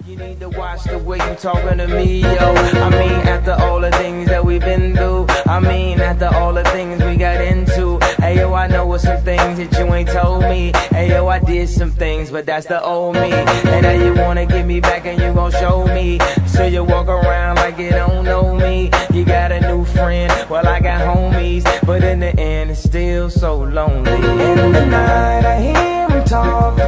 You need to watch the way you talking to me, yo. I mean, after all the things that we've been through, I mean, after all the things we got into. Hey, yo, I know what some things that you ain't told me. Hey, yo, I did some things, but that's the old me. And now you wanna get me back and you gon' show me. So you walk around like you don't know me. You got a new friend, well, I got homies. But in the end, it's still so lonely. In the night, I hear him talk.